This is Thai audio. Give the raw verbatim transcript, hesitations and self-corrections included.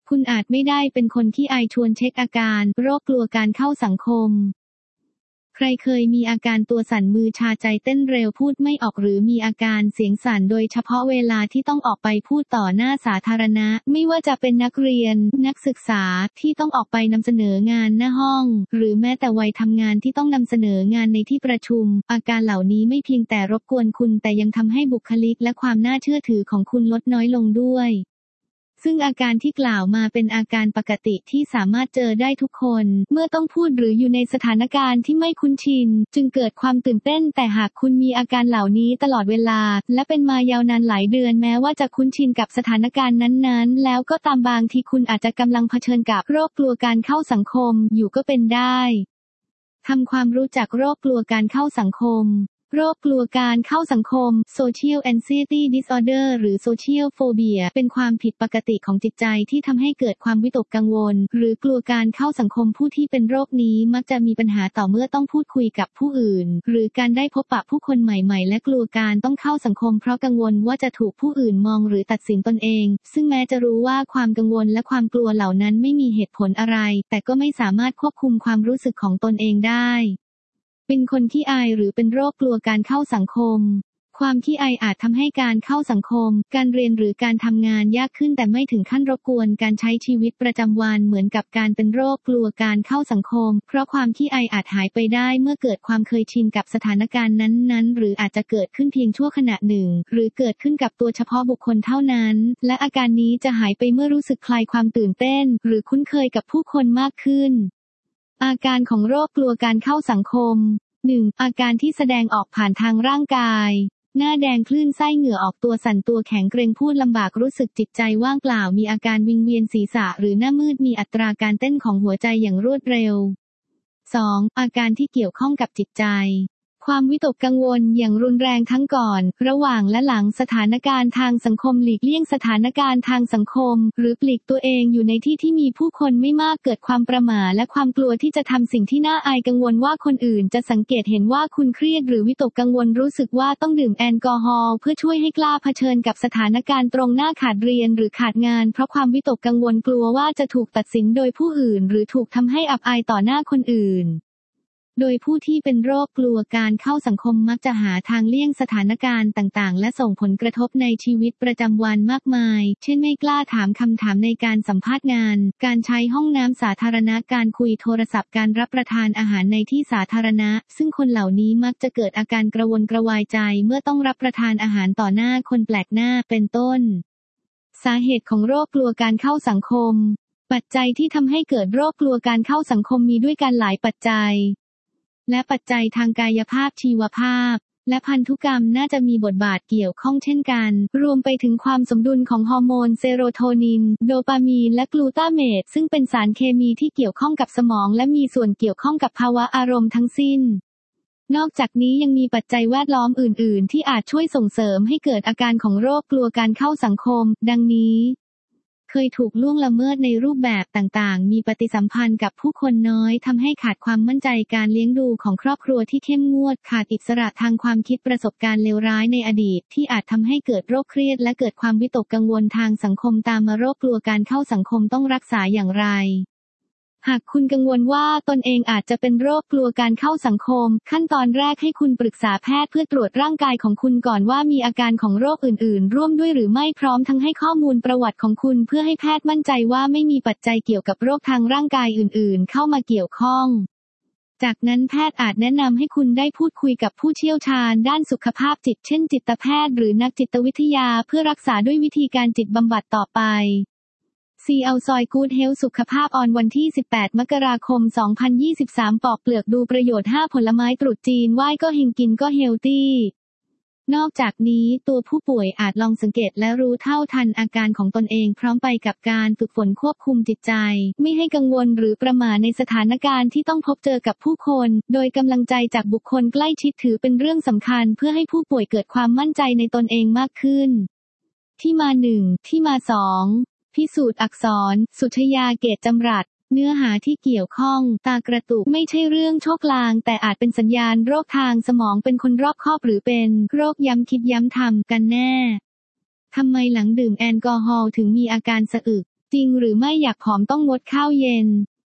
คุณอาจไม่ได้เป็นคนขี้อายชวนเช็คอาการโรคกลัวการเข้าสังคมใครเคยมีอาการตัวสั่นมือชาใจเต้นเร็วพูดไม่ออกหรือมีอาการเสียงสั่นโดยเฉพาะเวลาที่ต้องออกไปพูดต่อหน้าสาธารณะไม่ว่าจะเป็นนักเรียนนักศึกษาที่ต้องออกไปนำเสนองานหน้าห้องหรือแม้แต่วัยทำงานที่ต้องนำเสนองานในที่ประชุมอาการเหล่านี้ไม่เพียงแต่รบกวนคุณแต่ยังทำให้บุคลิกและความน่าเชื่อถือของคุณลดน้อยลงด้วยซึ่งอาการที่กล่าวมาเป็นอาการปกติที่สามารถเจอได้ทุกคนเมื่อต้องพูดหรืออยู่ในสถานการณ์ที่ไม่คุ้นชินจึงเกิดความตื่นเต้นแต่หากคุณมีอาการเหล่านี้ตลอดเวลาและเป็นมายาวนานหลายเดือนแม้ว่าจะคุ้นชินกับสถานการณ์นั้นๆแล้วก็ตามบางทีคุณอาจจะกำลังเผชิญกับโรคกลัวการเข้าสังคมอยู่ก็เป็นได้ทำความรู้จักโรคกลัวการเข้าสังคมโรคกลัวการเข้าสังคม Social Anxiety Disorder หรือ Social Phobia เป็นความผิดปกติของจิตใจที่ทำให้เกิดความวิตกกังวลหรือกลัวการเข้าสังคมผู้ที่เป็นโรคนี้มักจะมีปัญหาต่อเมื่อต้องพูดคุยกับผู้อื่นหรือการได้พบปะผู้คนใหม่ๆและกลัวการต้องเข้าสังคมเพราะกังวลว่าจะถูกผู้อื่นมองหรือตัดสินตนเองซึ่งแม้จะรู้ว่าความกังวลและความกลัวเหล่านั้นไม่มีเหตุผลอะไรแต่ก็ไม่สามารถควบคุมความรู้สึกของตนเองได้เป็นคนขี้อายหรือเป็นโรคกลัวการเข้าสังคมความขี้อายอาจทำให้การเข้าสังคมการเรียนหรือการทำงานยากขึ้นแต่ไม่ถึงขั้นรบกวนการใช้ชีวิตประจำวันเหมือนกับการเป็นโรคกลัวการเข้าสังคมเพราะความขี้อายอาจหายไปได้เมื่อเกิดความเคยชินกับสถานการณ์นั้นๆหรืออาจจะเกิดขึ้นเพียงชั่วขณะหนึ่งหรือเกิดขึ้นกับตัวเฉพาะบุคคลเท่านั้นและอาการนี้จะหายไปเมื่อรู้สึกคลายความตื่นเต้นหรือคุ้นเคยกับผู้คนมากขึ้นอาการของโรคกลัวการเข้าสังคม หนึ่ง อาการที่แสดงออกผ่านทางร่างกายหน้าแดงคลื่นไส้เหงื่อออกตัวสั่นตัวแข็งเกร็งพูดลำบากรู้สึกจิตใจว่างเปล่ามีอาการวิงเวียนศีรษะหรือหน้ามืดมีอัตราการเต้นของหัวใจอย่างรวดเร็ว สอง อาการที่เกี่ยวข้องกับจิตใจความวิตกกังวลอย่างรุนแรงทั้งก่อนระหว่างและหลังสถานการณ์ทางสังคมหลีกเลี่ยงสถานการณ์ทางสังคมหรือปลีกตัวเองอยู่ในที่ที่มีผู้คนไม่มากเกิดความประหม่าและความกลัวที่จะทำสิ่งที่น่าอายกังวลว่าคนอื่นจะสังเกตเห็นว่าคุณเครียดหรือวิตกกังวลรู้สึกว่าต้องดื่มแอลกอฮอล์เพื่อช่วยให้กล้าเผชิญกับสถานการณ์ตรงหน้าขาดเรียนหรือขาดงานเพราะความวิตกกังวลกลัวว่าจะถูกตัดสินโดยผู้อื่นหรือถูกทำให้อับอายต่อหน้าคนอื่นโดยผู้ที่เป็นโรคกลัวการเข้าสังคมมักจะหาทางเลี่ยงสถานการณ์ต่างๆและส่งผลกระทบในชีวิตประจำวันมากมายเช่นไม่กล้าถามคำถามในการสัมภาษณ์งานการใช้ห้องน้ำสาธารณะการคุยโทรศัพท์การรับประทานอาหารในที่สาธารณะซึ่งคนเหล่านี้มักจะเกิดอาการกระวนกระวายใจเมื่อต้องรับประทานอาหารต่อหน้าคนแปลกหน้าเป็นต้นสาเหตุของโรคกลัวการเข้าสังคมปัจจัยที่ทำให้เกิดโรคกลัวการเข้าสังคมมีด้วยกันหลายปัจจัยและปัจจัยทางกายภาพชีวภาพและพันธุกรรมน่าจะมีบทบาทเกี่ยวข้องเช่นกันรวมไปถึงความสมดุลของฮอร์โมนเซโรโทนินโดปามีนและกลูตาเมตซึ่งเป็นสารเคมีที่เกี่ยวข้องกับสมองและมีส่วนเกี่ยวข้องกับภาวะอารมณ์ทั้งสิ้นนอกจากนี้ยังมีปัจจัยแวดล้อมอื่นๆที่อาจช่วยส่งเสริมให้เกิดอาการของโรคกลัวการเข้าสังคมดังนี้เคยถูกล่วงละเมิดในรูปแบบต่างๆมีปฏิสัมพันธ์กับผู้คนน้อยทำให้ขาดความมั่นใจการเลี้ยงดูของครอบครัวที่เข้มงวดขาดอิสระทางความคิดประสบการณ์เลวร้ายในอดีตที่อาจทำให้เกิดโรคเครียดและเกิดความวิตกกังวลทางสังคมตามมาโรคกลัวการเข้าสังคมต้องรักษาอย่างไรหากคุณกังวลว่าตนเองอาจจะเป็นโรคกลัวการเข้าสังคมขั้นตอนแรกให้คุณปรึกษาแพทย์เพื่อตรวจร่างกายของคุณก่อนว่ามีอาการของโรคอื่นๆร่วมด้วยหรือไม่พร้อมทั้งให้ข้อมูลประวัติของคุณเพื่อให้แพทย์มั่นใจว่าไม่มีปัจจัยเกี่ยวกับโรคทางร่างกายอื่นๆเข้ามาเกี่ยวข้องจากนั้นแพทย์อาจแนะนำให้คุณได้พูดคุยกับผู้เชี่ยวชาญด้านสุขภาพจิตเช่นจิตแพทย์หรือนักจิตวิทยาเพื่อรักษาด้วยวิธีการจิตบำบัดต่อไปซีเอาซอยกู๊ดเฮลท์สุขภาพออนวันที่สิบแปดมกราคมสองพันยี่สิบสามปอกเปลือกดูประโยชน์ห้าผลไม้ตรุษจีนไหว้ก็เฮงกินก็เฮลตี้นอกจากนี้ตัวผู้ป่วยอาจลองสังเกตและรู้เท่าทันอาการของตนเองพร้อมไปกับการฝึกฝนควบคุมจิตใจไม่ให้กังวลหรือประหม่าในสถานการณ์ที่ต้องพบเจอกับผู้คนโดยกำลังใจจากบุคคลใกล้ชิดถือเป็นเรื่องสำคัญเพื่อให้ผู้ป่วยเกิดความมั่นใจในตนเองมากขึ้นที่มาหนึ่งที่มาสองพิสูจน์อักษรสุชยาเกตจำรัดเนื้อหาที่เกี่ยวข้องตากระตุกไม่ใช่เรื่องโชคลางแต่อาจเป็นสัญญาณโรคทางสมองเป็นคนรอบคอบหรือเป็นโรคย้ำคิดย้ำทำกันแน่ทำไมหลังดื่มแอลกอฮอล์ถึงมีอาการสะอึกจริงหรือไม่อยากผอมต้องงดข้าวเย็น